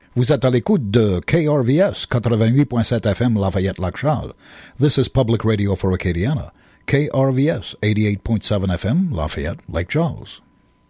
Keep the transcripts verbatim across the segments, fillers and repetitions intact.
Vous êtes à l'écoute de K R V S eighty-eight point seven F M Lafayette-Lac Charles. This is Public Radio for Acadiana. K R V S eighty-eight point seven F M Lafayette-Lake Charles.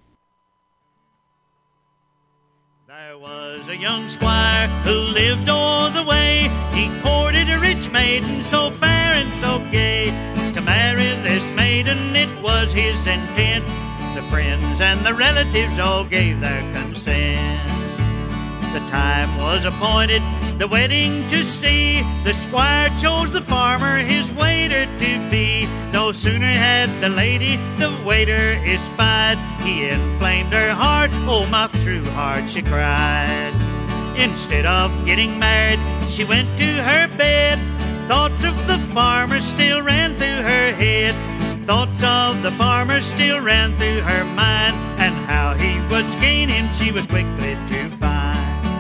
There was a young squire who lived o'er the way. He courted a rich maiden so fair and so gay. To marry this maiden it was his intent. The friends and the relatives all gave their consent. The time was appointed, the wedding to see. The squire chose the farmer his waiter to be. No sooner had the lady the waiter espied, he inflamed her heart, oh my true heart, she cried. Instead of getting married, she went to her bed. Thoughts of the farmer still ran through her head. Thoughts of the farmer still ran through her mind, and how he was gaining she was quickly to find.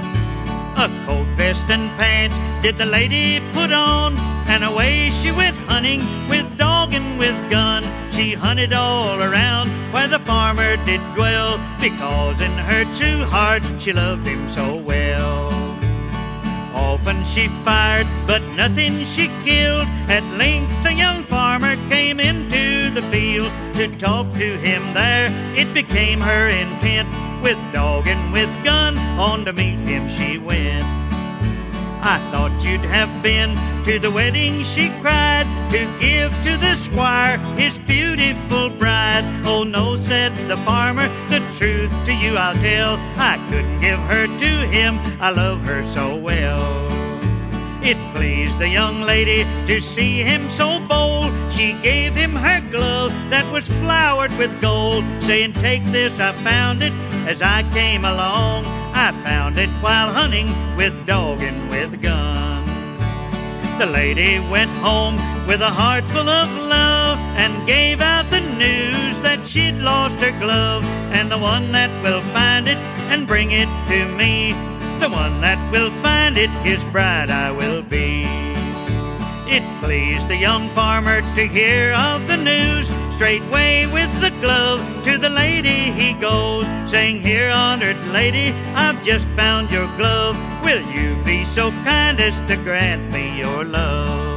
A coat, vest, and pants did the lady put on, and away she went hunting with dog and with gun. She hunted all around where the farmer did dwell, because in her true heart she loved him so well. Often she fired, but nothing she killed. At length the young farmer came into the field. To talk to him there, it became her intent. With dog and with gun, on to meet him she went. I thought you'd have been to the wedding, she cried, to give to the squire his beautiful bride. Oh no, said the farmer, the truth to you I'll tell. I couldn't give her to him, I love her so well. It pleased the young lady to see him so bold. She gave him her glove that was flowered with gold, saying, take this, I found it as I came along. I found it while hunting with dog and with gun. The lady went home with a heart full of love, and gave out the news that she'd lost her glove. And the one that will find it and bring it to me, the one that will find it, his bride I will be. It pleased the young farmer to hear of the news. Straightway with the glove to the lady he goes, saying, here, honored lady, I've just found your glove. Will you be so kind as to grant me your love?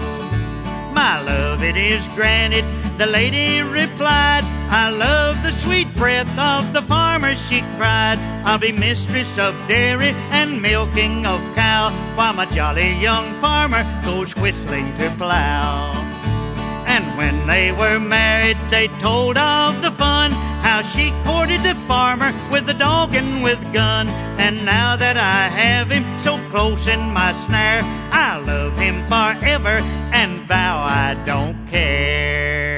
My love, it is granted, the lady replied. I love the sweet breath of the farmer, she cried. I'll be mistress of dairy and milking of cow, while my jolly young farmer goes whistling to plow. And when they were married, they told of the fun, how she courted the farmer with the dog and with gun. And now that I have him so close in my snare, I love him forever and vow I don't care.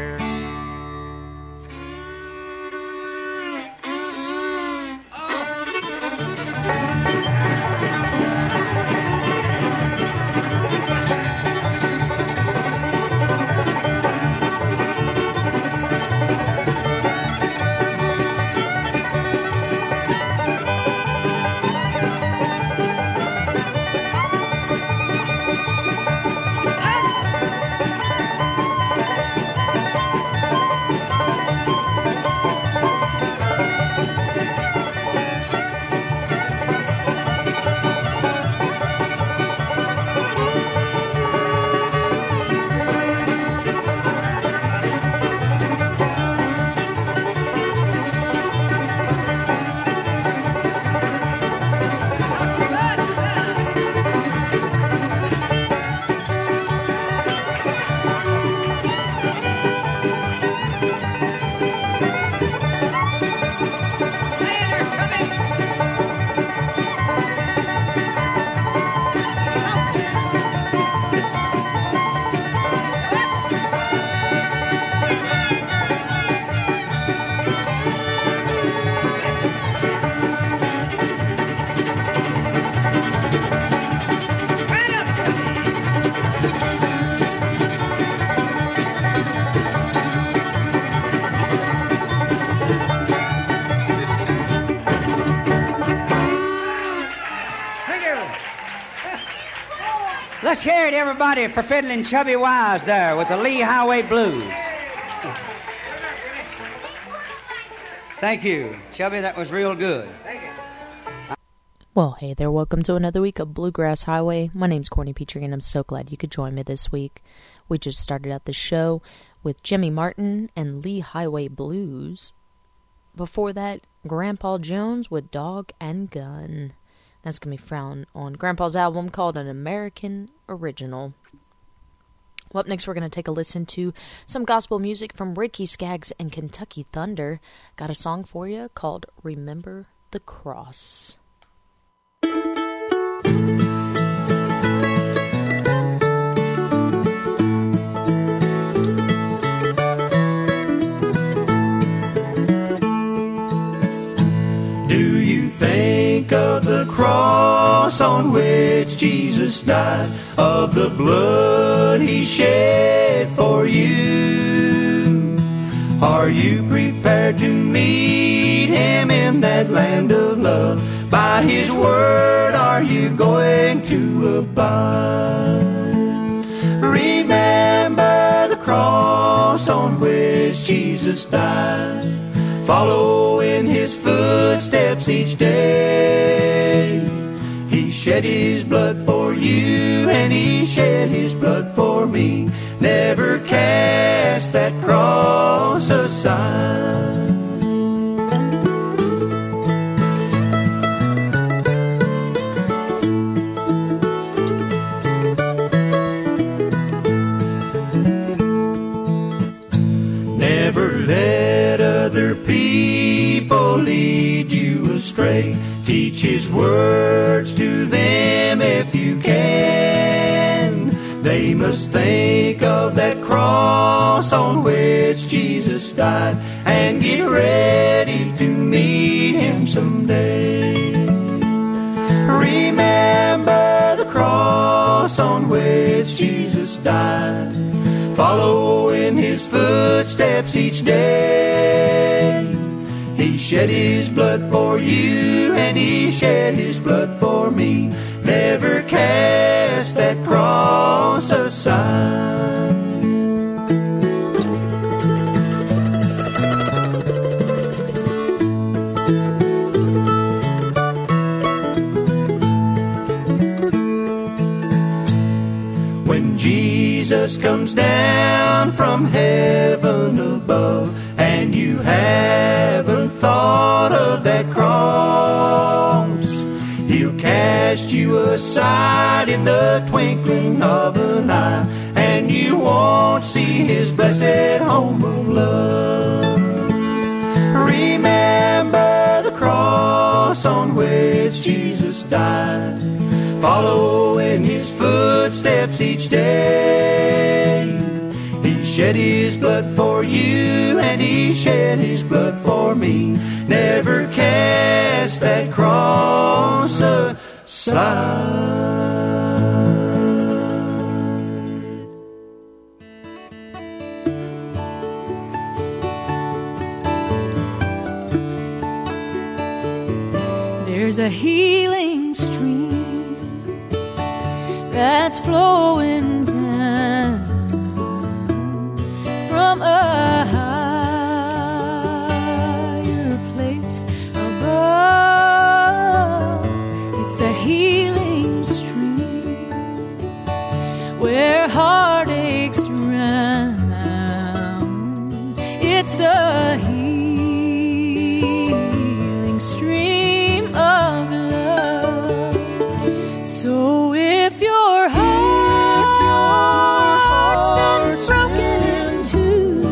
Let's hear it, everybody, for fiddling Chubby Wise there with the Lee Highway Blues. Thank you, Chubby. That was real good. Well, hey there, welcome to another week of Bluegrass Highway. My name's Courtney Petrie, and I'm so glad you could join me this week. We just started out the show with Jimmy Martin and Lee Highway Blues. Before that, Grandpa Jones with Dog and Gun. That's going to be found on Grandpa's album called An American Original. Well, up next, we're going to take a listen to some gospel music from Ricky Skaggs and Kentucky Thunder. Got a song for you called Remember the Cross. Do you think of the cross on which Jesus died, of the blood he shed for you? Are you prepared to meet him in that land of love? By his word are you going to abide? Remember the cross on which Jesus died. Follow in his footsteps each day. He shed his blood for you, and he shed his blood for me. Never cast that cross aside. Never let other people lead you astray. Teach his words to them if you can. They must think of that cross on which Jesus died and get ready to meet him someday. Remember the cross on which Jesus died. Follow in his footsteps each day. He shed his blood for you, and he shed his blood for me. Never cast that cross aside. When Jesus comes down from heaven above, and you haven't thought of that cross, he'll cast you aside in the twinkling of an eye, and you won't see his blessed home of love. Remember the cross on which Jesus died. Follow in his footsteps each day. He shed his blood for you, and he shed his blood for me. Never cast that cross aside. There's a healing stream that's flowing down from a higher place above. It's a healing stream where heartaches drown. It's a healing stream of love. So if your heart's been broken into,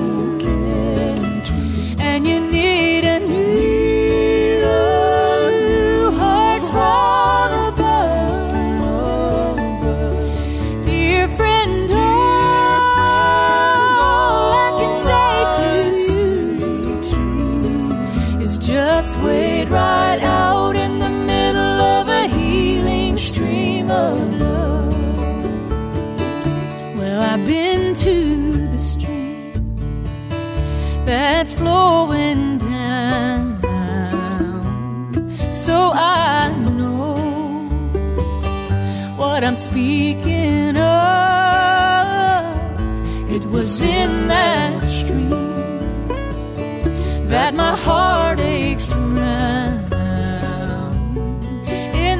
and you need a new heart from above, dear friend, all I can say to you is just wade right out in the middle of a healing stream of love. Well, I've been to the stream that's flowing down, so I know what I'm speaking of. It was in that stream that my heart aches to drown. In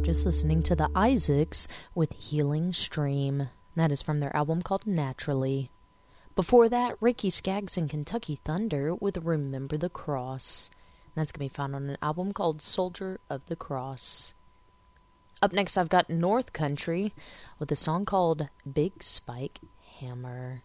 just listening to the Isaacs with Healing Stream. That is from their album called Naturally. Before that, Ricky Skaggs and Kentucky Thunder with Remember the Cross. That's going to be found on an album called Soldier of the Cross. Up next, I've got North Country with a song called Big Spike Hammer.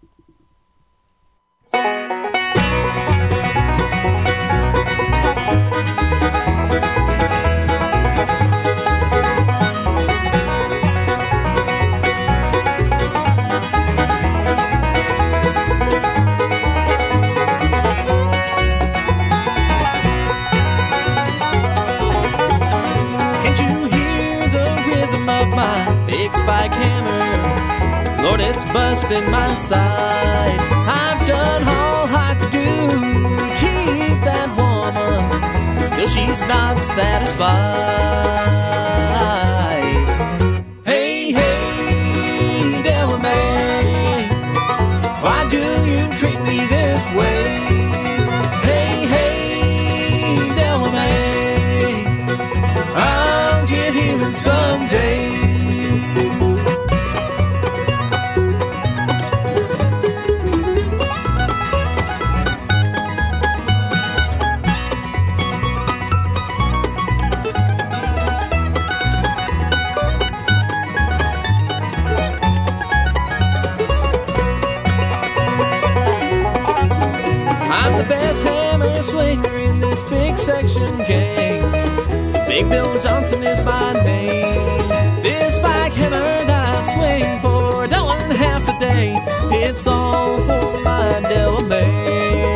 Big spike hammer, Lord, it's busting my side. I've done all I could do to keep that woman, still she's not satisfied. Hey, hey, Delamay, why do you treat me this way? Hey, hey, Delamay, I'll get even someday. Section gang, Big Bill Johnson is my name. This spike hammer that I swing for a dollar and a half a day, it's all for my Delamay.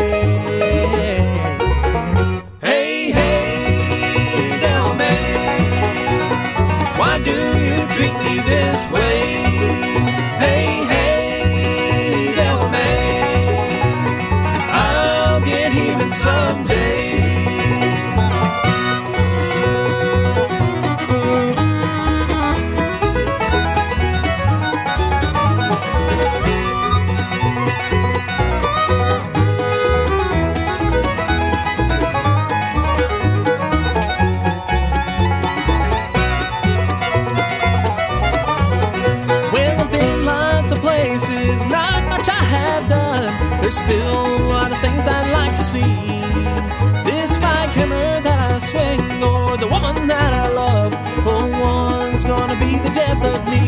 Hey, hey, Delamay, why do you treat me this way? Hey, hey, Delamay, I'll get even someday. There's still a lot of things I'd like to see. This spike hammer that I swing, or the woman that I love, oh, one's gonna be the death of me.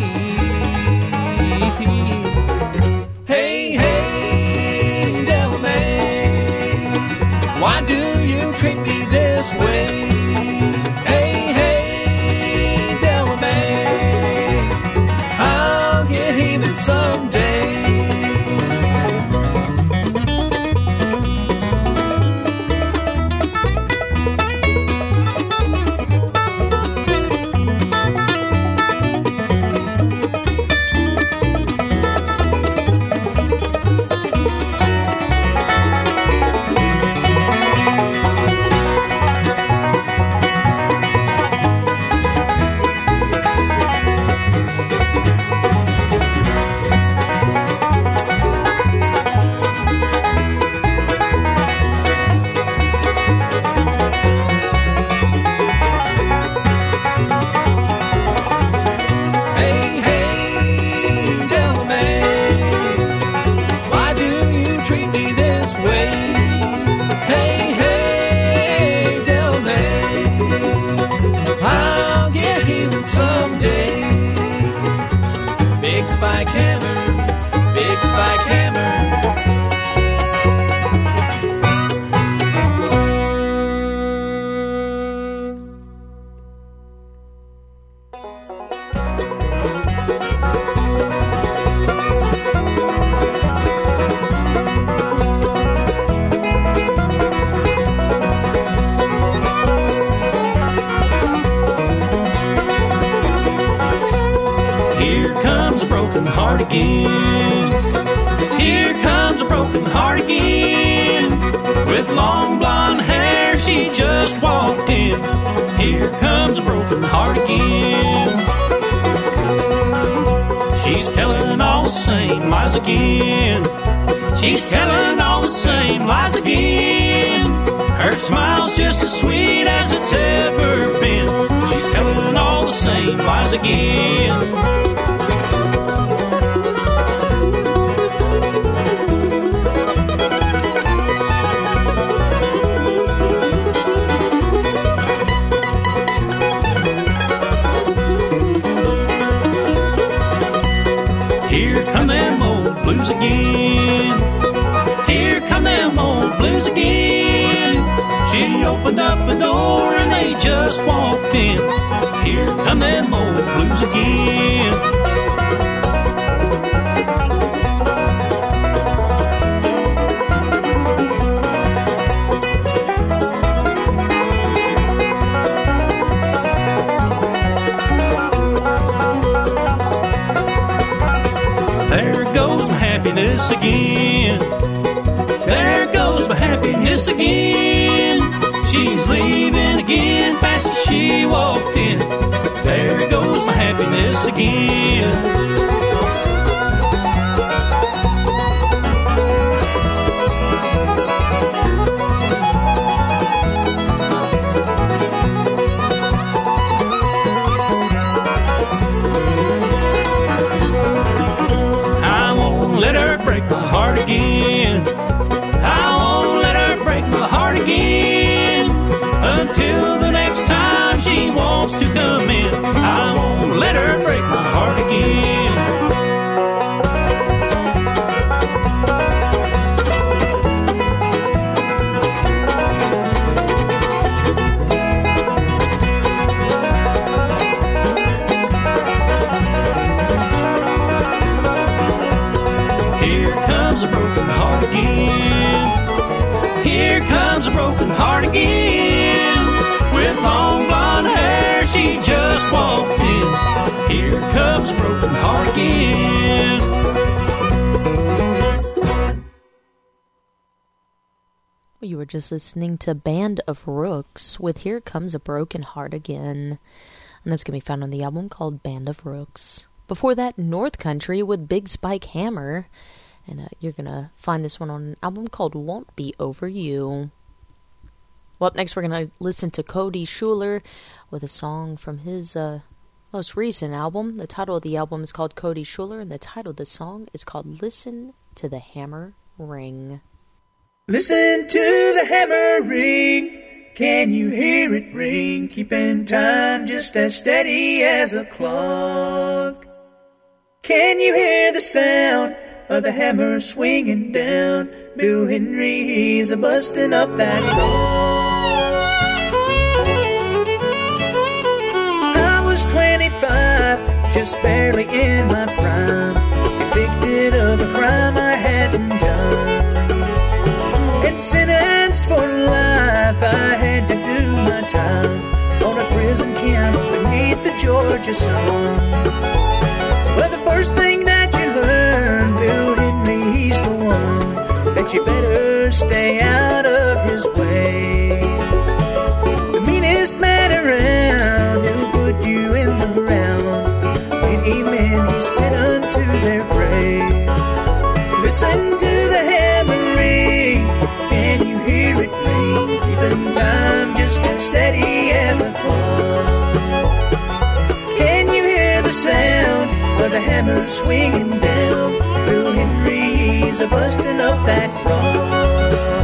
Hey, hey, Delamay, why do you treat me this way? Hey, hey, Delamay, I'll get even someday. She's telling all the same lies again. Her smile's just as sweet as it's ever been. She's telling all the same blues again. Here come them old blues again. Here come them old blues again. She opened up the door and they just walked in. Here come them old blues again. There goes my happiness again. There goes my happiness again. She's leaving again fast as she walked in. There goes my happiness again. I won't let her break my heart again. I won't let her break my heart again. Until the next time she wants to come in, I won't let her break my heart again. Here comes a broken heart again. Here comes a broken heart again. With long blonde hair, she just walked in. Here comes a broken heart again. You were just listening to Band of Rooks with Here Comes a Broken Heart Again. And that's going to be found on the album called Band of Rooks. Before that, North Country with Big Spike Hammer. And uh, you're going to find this one on an album called Won't Be Over You. Well, up next we're going to listen to Cody Schuler with a song from his uh, most recent album. The title of the album is called Cody Schuler, and the title of the song is called Listen to the Hammer Ring. Listen to the hammer ring. Can you hear it ring? Keeping time just as steady as a clock. Can you hear the sound of the hammer swinging down? Bill Henry, he's a busting up that rock. I was twenty-five, just barely in my prime, convicted of a crime I hadn't done, and sentenced for life. I had to do my time on a prison camp beneath the Georgia sun. Well, the first thing that you learn, Bill Henry, he's the one that you better stay out of his way. The meanest man around, he'll put you in the ground. Many men he sent unto their graves. Listen to the hammer ring. Can you hear it ring? Keeping time just as steady as a clock. Can you hear the sound of the hammer swinging down? Bill Henry, he's a busting up that rock.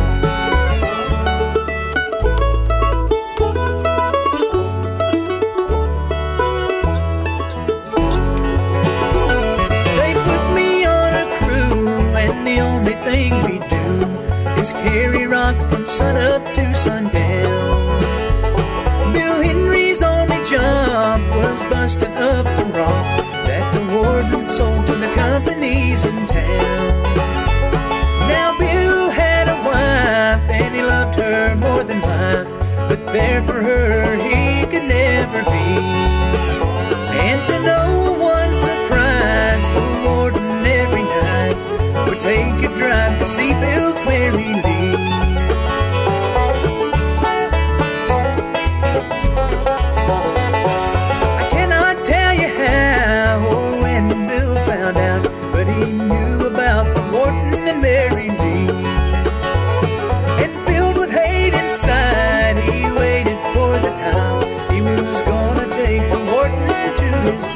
They put me on a crew, and the only thing we do is carry rock from sun up to sundown. Bill Henry's only job was busting up the rock that the warden sold to the companies in town. Now Bill had a wife, and he loved her more than life, but there for her he could never be. And to no one's surprise, the warden every night would take a drive to see Bill's Mary Lee. Inside, he waited for the time he was gonna take the warden to his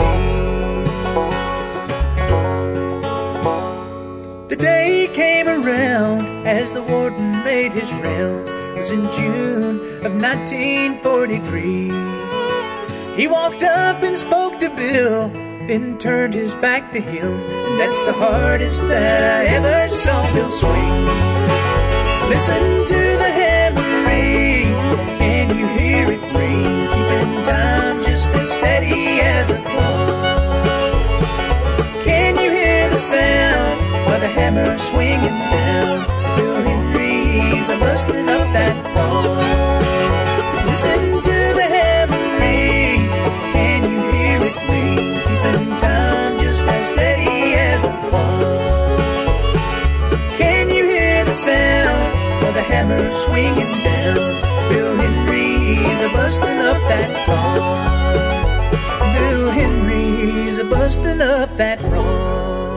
as the warden made his rounds. It was in June of nineteen forty-three. He walked up and spoke to Bill, then turned his back to him, and that's the hardest that I ever saw Bill swing. Listen to the hammering, can you hear it ring? Keeping time just as steady as a clock. Can you hear the sound of the hammer swinging down? Bill Henry's a busting up that rock. Listen to the hammering, can you hear it ring? Keeping time just as steady as a clock. Can you hear the sound of the hammer swinging down? Bill Henry's a busting up that rock. Bill Henry's a busting up that rock.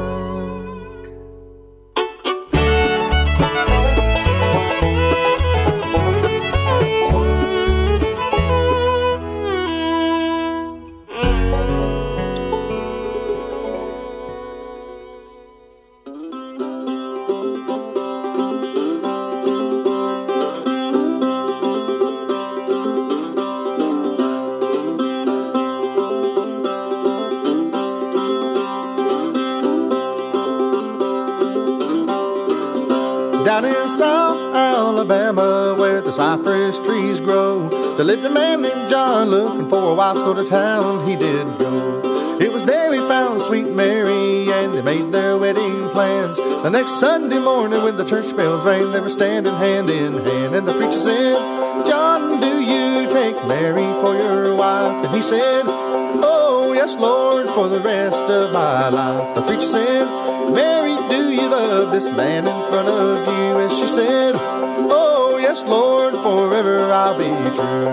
Down in South Alabama, where the cypress trees grow, there lived a man named John, looking for a wife, so to town he did go. It was there he found sweet Mary, and they made their wedding plans. The next Sunday morning when the church bells rang, they were standing hand in hand, and the preacher said, "John, do you take Mary for your wife?" And he said, "Oh, yes, Lord, for the rest of my life." The preacher said, "Mary, do you love this man in front of you?" And she said, "Oh, yes, Lord, forever I'll be true."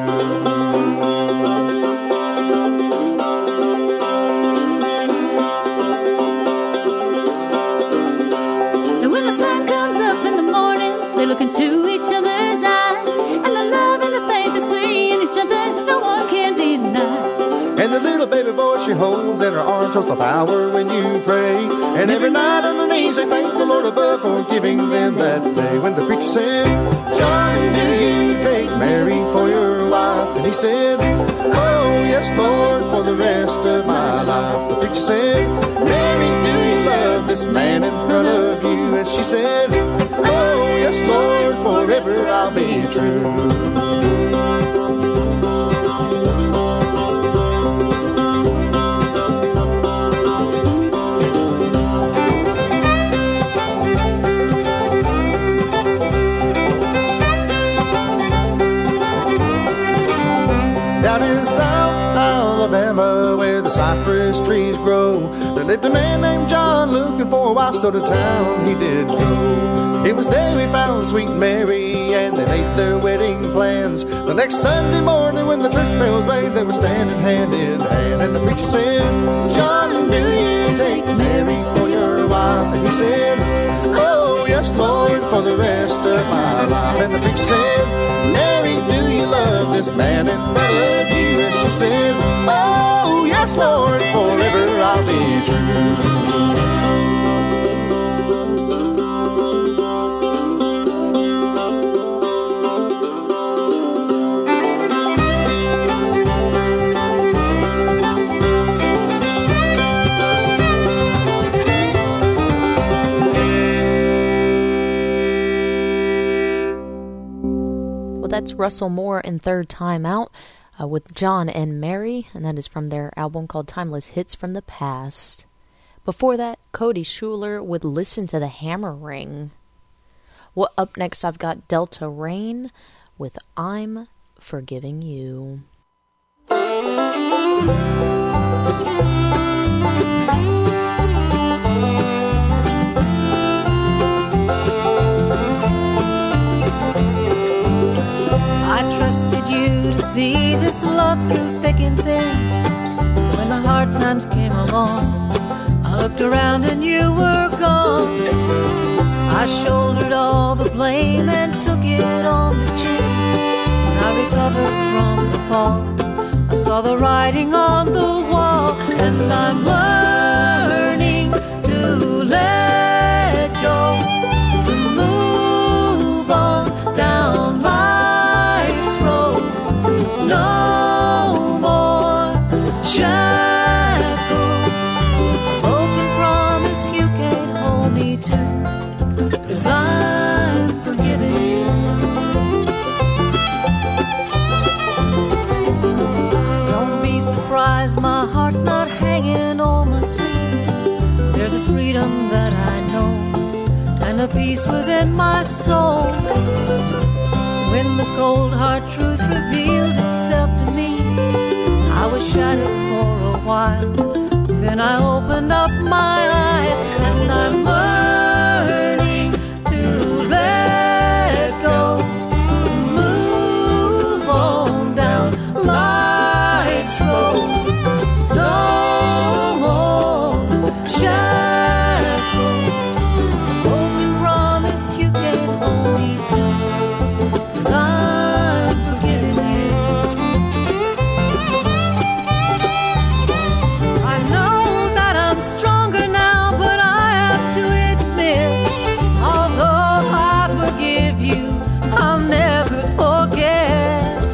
And when the sun comes up in the morning, they look into each other's eyes, and the love and the faith they see in each other, no one can deny. And the little baby boy she holds in her arms shows the power when you pray. And every night on their knees they thank the Lord above for giving them that day. When the preacher said, "John, do you take Mary for your wife?" And he said, "Oh, yes, Lord, for the rest of my life." The preacher said, "Mary, do you love this man in front of you?" And she said, "Oh, yes, Lord, forever I'll be true." Down in South Alabama, where the cypress trees grow, there lived a man named John, looking for a wife, so to town he did go. It was there he found sweet Mary, and they made their wedding plans. The next Sunday morning when the church bells rang, they were standing hand in hand, and the preacher said, "John, do you take Mary for your wife?" And he said, "Oh, yes, Lord, for the rest of my life." And the preacher said, "Mary, do you love this man in front of you?" And she said, "Oh, yes, Lord, forever I'll be true." That's Russell Moore in Third Time Out uh, with John and Mary, and that is from their album called Timeless Hits from the Past. Before that, Cody Schuler with Listen to the Hammer Ring. Well, up next I've got Delta Rain with I'm Forgiving You. I trusted you to see this love through thick and thin. When the hard times came along, I looked around and you were gone. I shouldered all the blame and took it on the chin. When I recovered from the fall, I saw the writing on the wall. And I'm learning to let go, to move No more shackles, broken promise you can't hold me to, 'cause I'm forgiving you. Don't be surprised, my heart's not hanging on my sleeve. There's a freedom that I know and a peace within my soul. When the cold hard truth revealed itself to me, I was shattered for a while. Then I opened up my eyes and I'm learning to let go, move on down life's road. No more shackles, broken promise you can't hold me to, 'cause I'm forgiving you. I know that I'm stronger now, but I have to admit, although I forgive you, I'll never forget.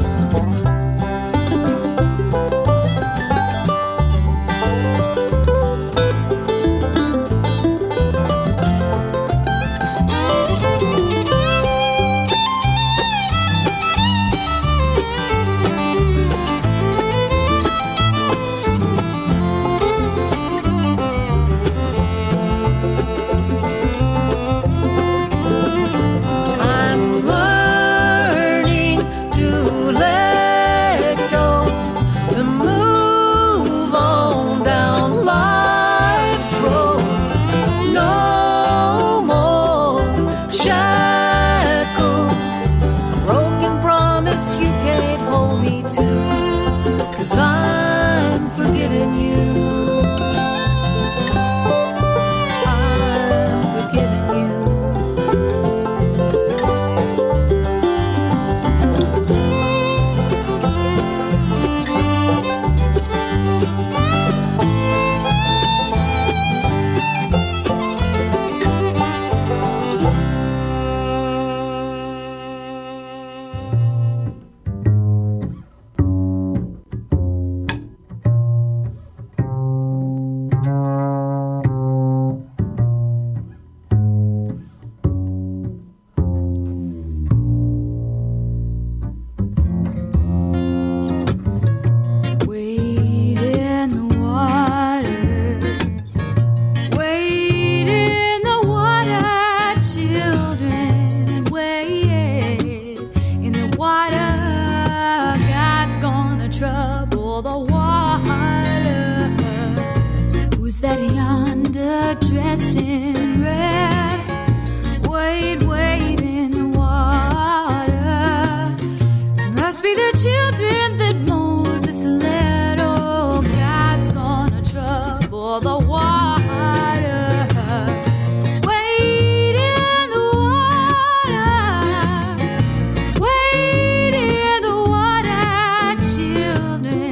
I'm learning to let go, to move on down life's road. No more shackles, a broken promise you can't hold me to, 'cause I'm forgiving you. I'm forgiving you. Wade in the water, wade in the water, children, wade in the water. God's gonna trouble the water. Who's that yonder dressed in red? Wade, wade in the water. Must be the children that Moses led. Oh, God's gonna trouble the water. Wade in the water, wade in the water, children,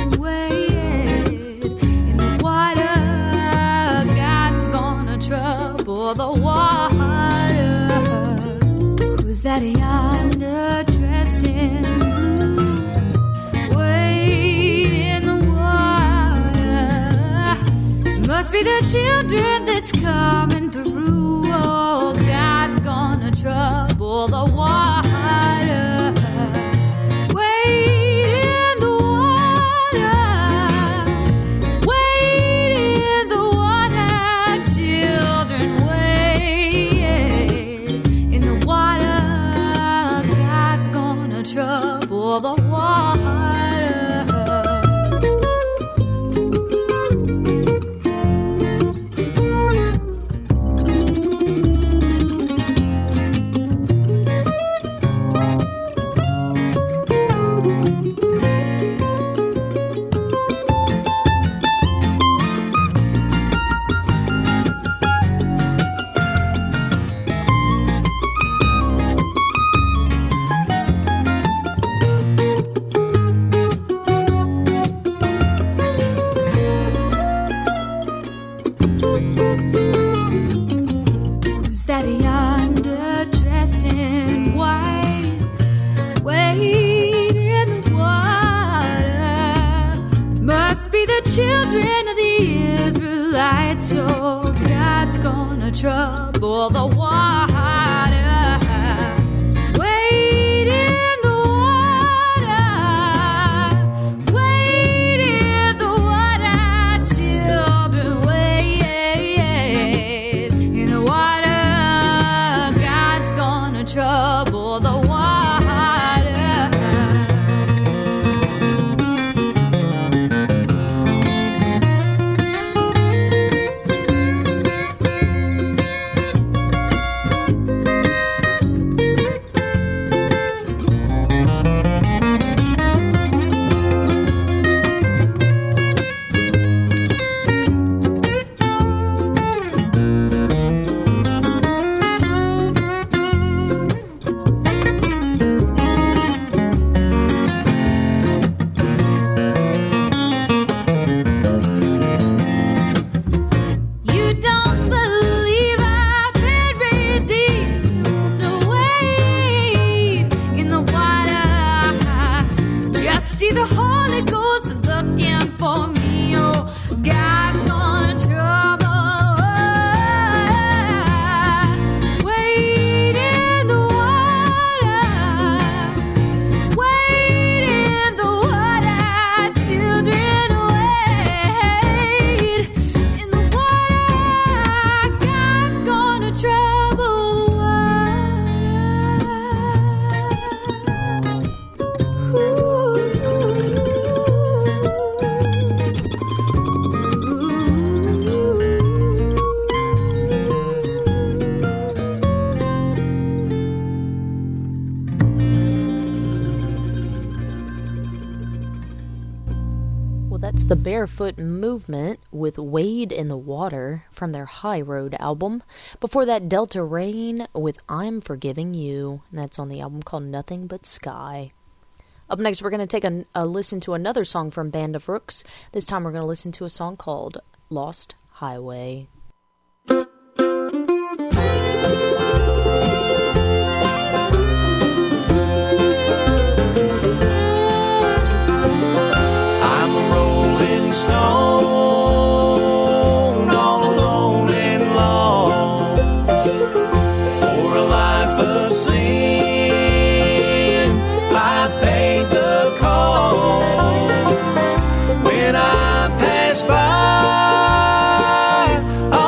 wade in the water. God's gonna trouble the water. Who's that yonder dressed in blue? Wade in the water. Must be the children that's coming through. Oh, God's gonna trouble the water. Wade in the water, wade in the water, children, wade in the water. God's gonna trouble the water. light, so God's gonna trouble the water. Wade in the water, wade in the water, children, wade in the water. God's gonna trouble the water. The Barefoot Movement with Wade in the Water from their High Road album. Before that, Delta Rain with I'm Forgiving You, and that's on the album called Nothing But Sky. Up next, we're going to take a, a listen to another song from Band of Rooks. This time we're going to listen to a song called Lost Highway. Stone, all alone and lost, for a life of sin, I paid the cost. When I pass by,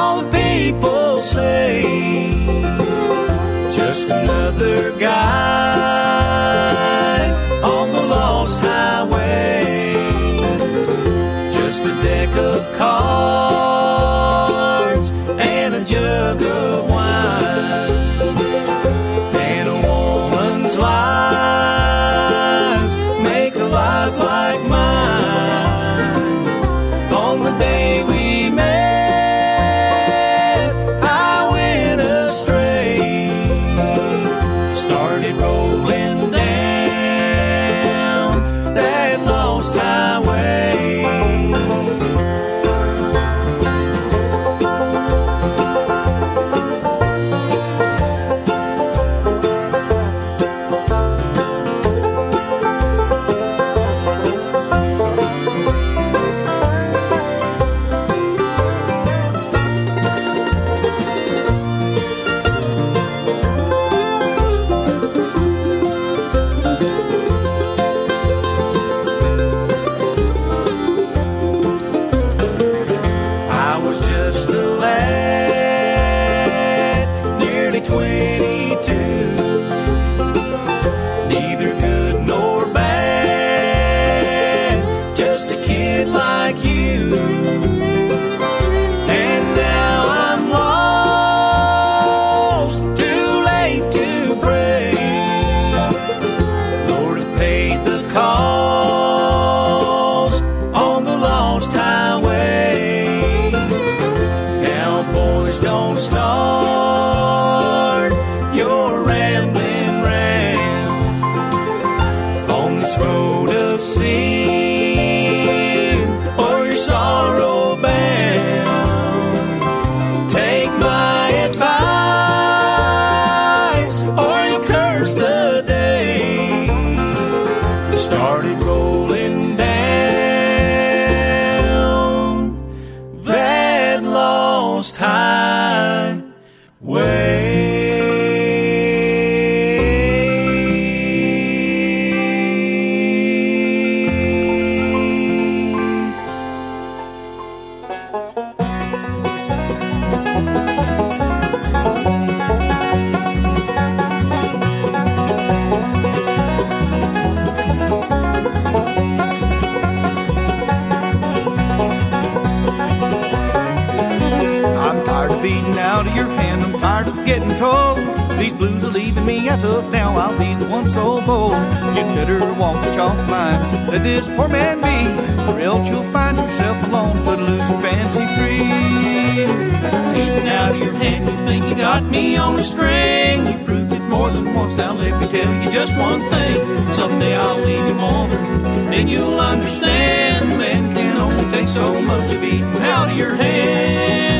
feeding out of your hand. I'm tired of getting told these blues are leaving me as of now. I'll be the one so bold. You'd better walk the chalk line, let this poor man be, or else you'll find yourself alone, footloose and fancy free. Feeding out of your hand, you think you got me on a string. You proved it more than once. Now let me tell you just one thing. Someday I'll leave you woman, then you'll understand. Man can only take so much of eating out of your hand.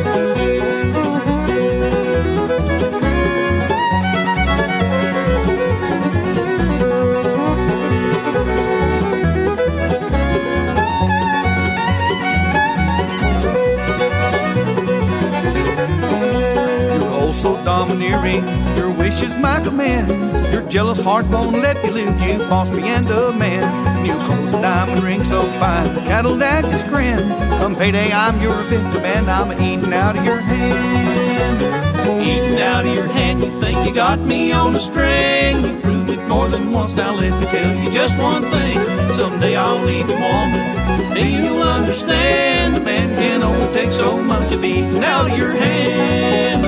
So domineering, your wish is my command. Your jealous heart won't let me live, you boss me and a man. New clothes, a diamond ring so fine, Cadillac is grand. Come payday, I'm your victim and I'm eating out of your hand. Eating out of your hand, you think you got me on a string. You proved it more than once, now let me tell you just one thing. Someday I'll leave you woman, then you'll understand. A man can only take so much of eating out of your hand.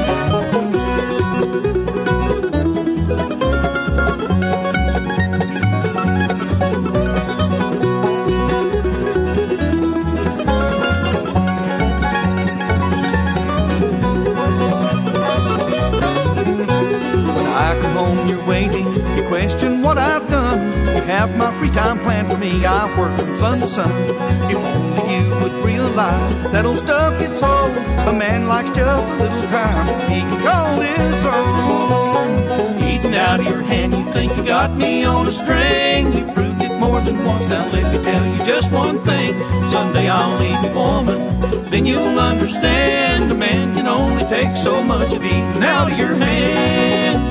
Question what I've done. You have my free time planned for me. I work from sun to sun. If only you would realize that old stuff gets old. A man likes just a little time he can call his own. Eating out of your hand, you think you got me on a string. You proved it more than once. Now let me tell you just one thing. Someday I'll leave you woman, then you'll understand. A man can only take so much of eating out of your hand.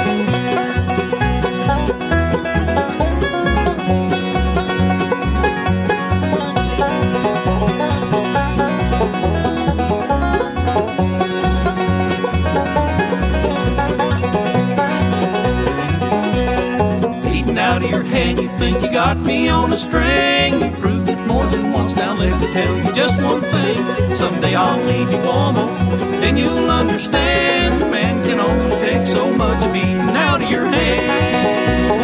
Out of your hand, you think you got me on a string. You proved it more than once. Now let me tell you just one thing. Someday I'll leave you woman, then you'll understand. A man can only take so much of eating out of your hand.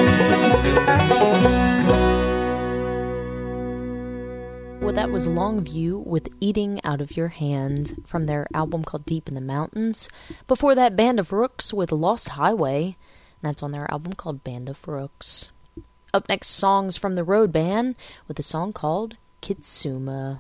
Well, that was Longview with Eating Out of Your Hand from their album called Deep in the Mountains. Before that, Band of Rooks with Lost Highway. That's on their album called Band of Rooks. Up next, Songs from the Road Band with a song called Kitsuma.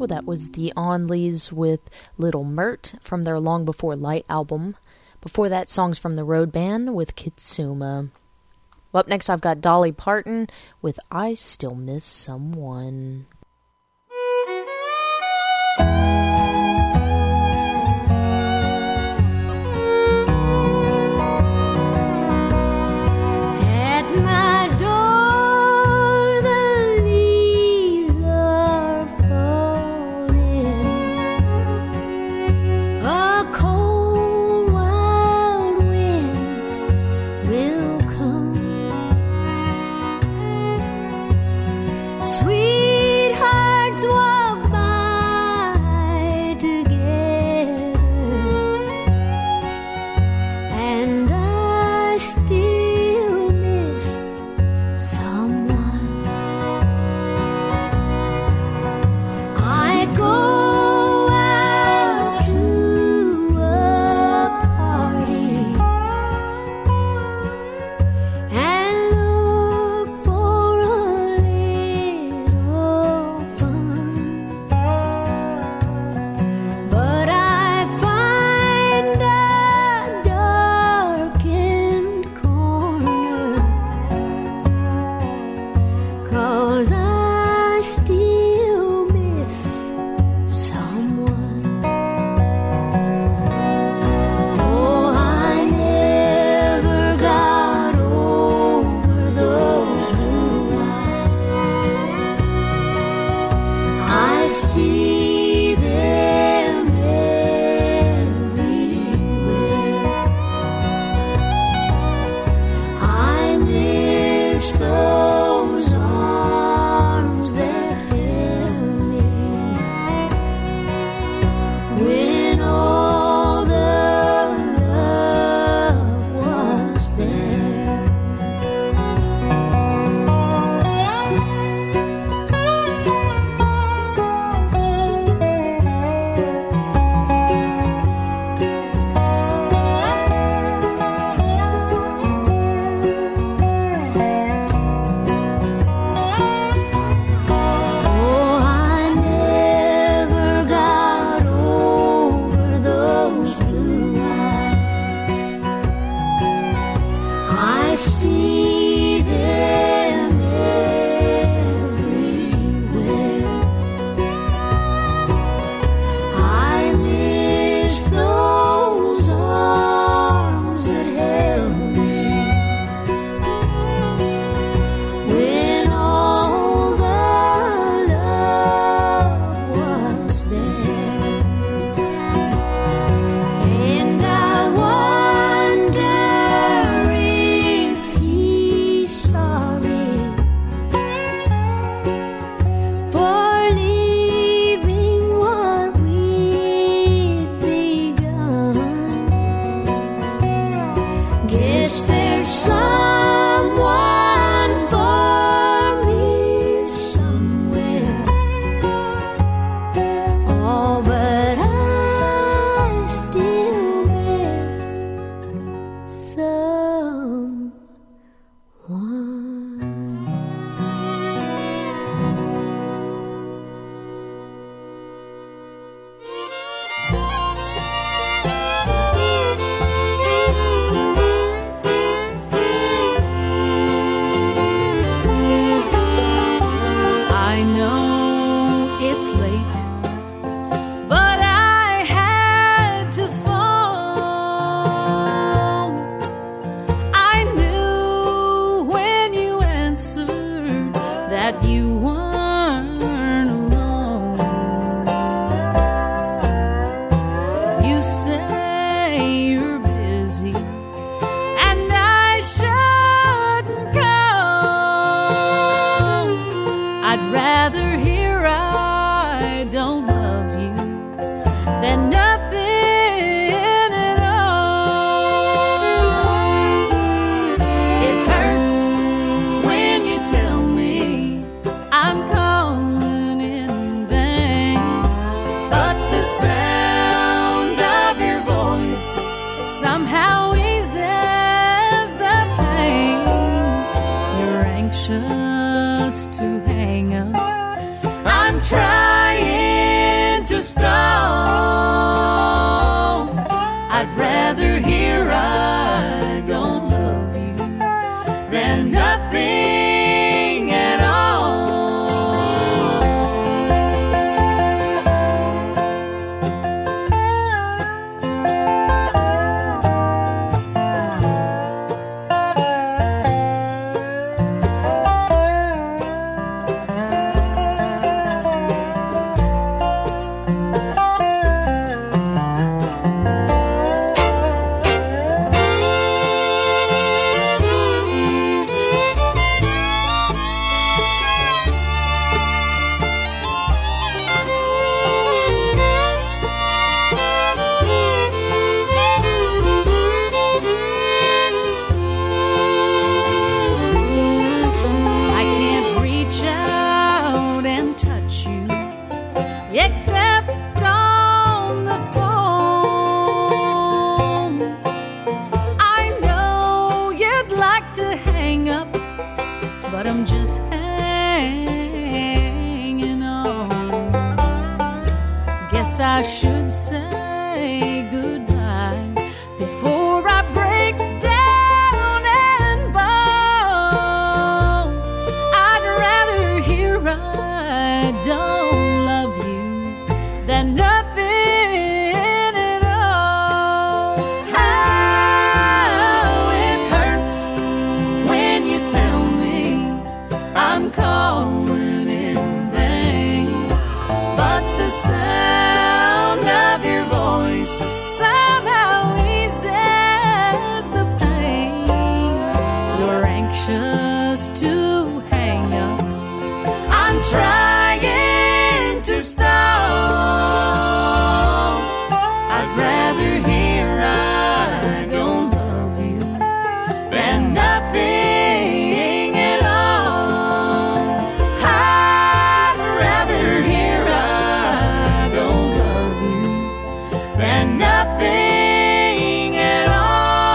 That was the Onleys with Little Mert from their Long Before Light album. Before that, songs from the Road Band with Kitsuma. Well, up next, I've got Dolly Parton with I Still Miss Someone. I'm just hanging on. Guess I should say goodbye before I break down and bawl. I'd rather hear I don't love you than nothing at all. How it hurts when you tell me I'm calling in vain, but the sound of your voice somehow eases the pain. You're anxious to hang up, I'm trying to stop. I'd rather hear I don't love you than nothing at all. I'd rather hear I don't love you than nothing at all.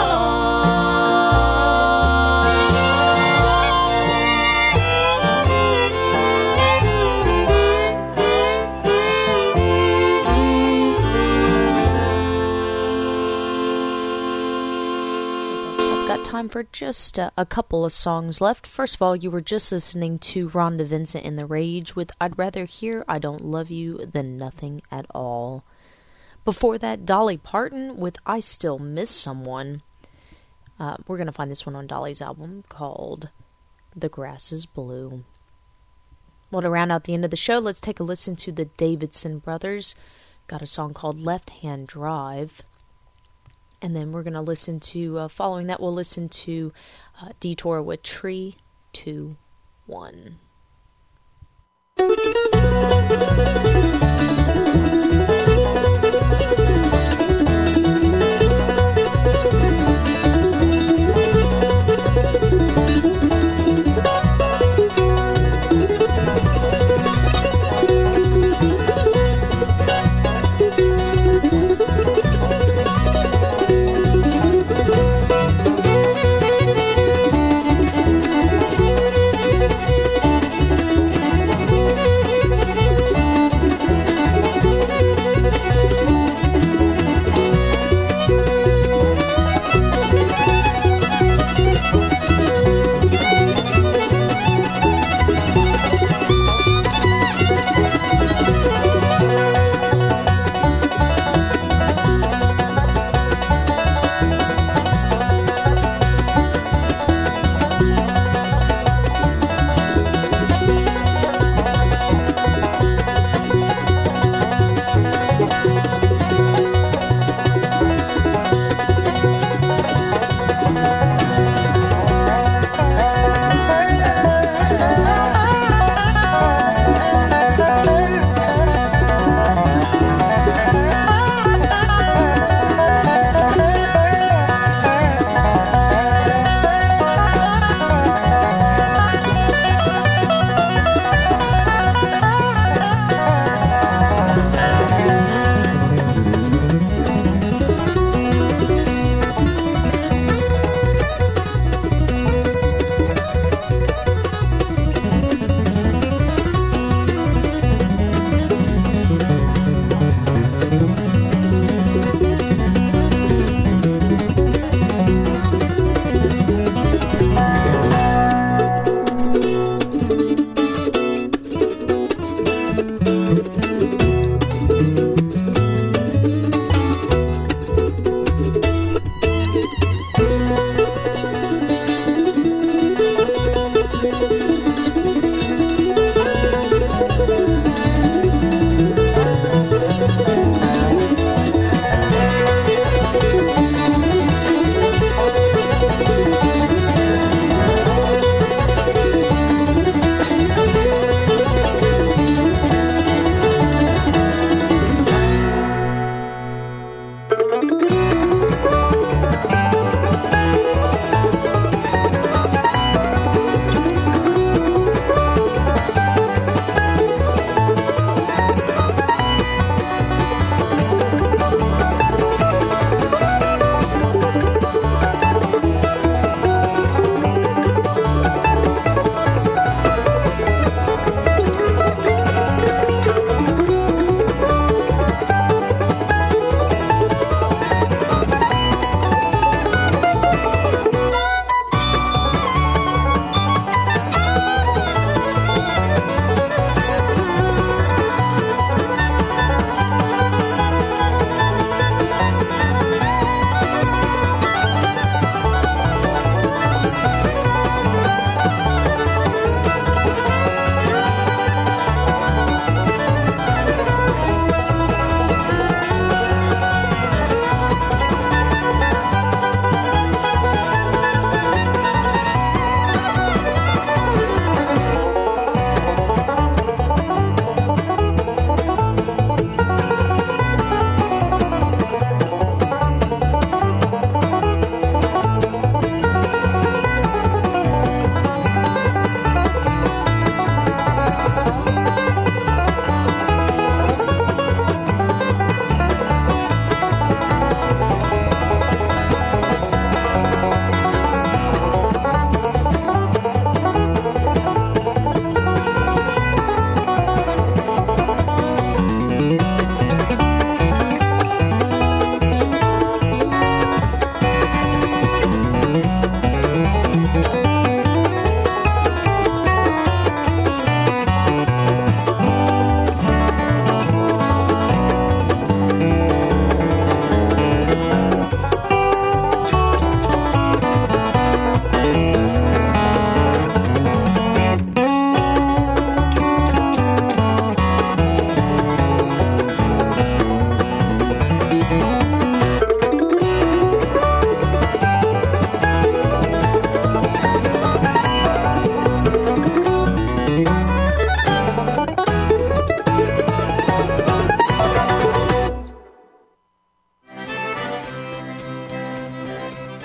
Folks, I've got time for just a, a couple of songs left. First of all, you were just listening to Rhonda Vincent in The Rage with I'd Rather Hear I Don't Love You Than Nothing at All. Before that, Dolly Parton with I Still Miss Someone. Uh, we're going to find this one on Dolly's album called The Grass is Blue. Well, to round out the end of the show, let's take a listen to the Davidson Brothers. Got a song called Left Hand Drive. And then we're going to listen to, uh, following that, we'll listen to uh, Detour with Tree two one.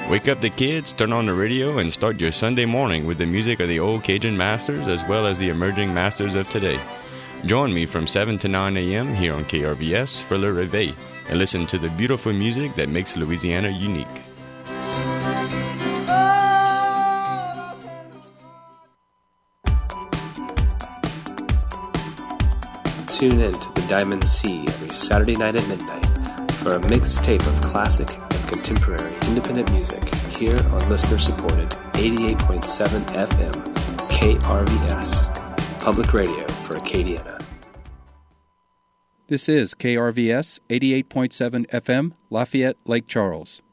Wake up the kids, turn on the radio, and start your Sunday morning with the music of the old Cajun masters as well as the emerging masters of today. Join me from seven to nine a.m. here on K R V S for Le Réveil and listen to the beautiful music that makes Louisiana unique. Tune in to the Diamond Sea every Saturday night at midnight for a mixtape of classic and contemporary independent music here on listener-supported eighty-eight point seven F M K R V S, Public Radio for Acadiana. This is K R V S eighty-eight point seven F M, Lafayette, Lake Charles.